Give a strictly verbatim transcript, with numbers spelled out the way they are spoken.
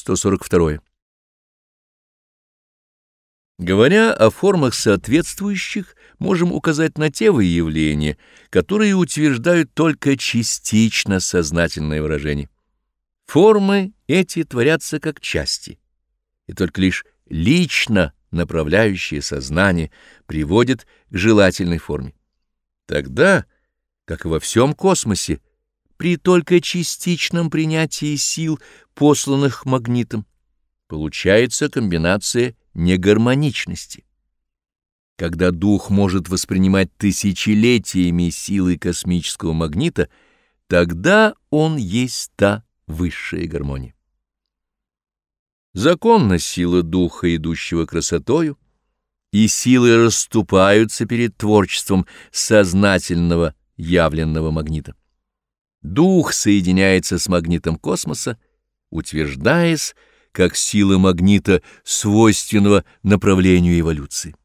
сто сорок два. Говоря о формах соответствующих, можем указать на те выявления, которые утверждают только частично сознательное выражение. Формы эти творятся как части, и только лишь лично направляющее сознание приводит к желательной форме. Тогда, как и во всем космосе, при только частичном принятии сил, посланных магнитом, получается комбинация негармоничности. Когда дух может воспринимать тысячелетиями силы космического магнита, тогда он есть та высшая гармония. Законна сила духа, идущего красотою, и силы расступаются перед творчеством сознательного явленного магнита. Дух соединяется с магнитом космоса, утверждаясь как сила магнита, свойственного направлению эволюции.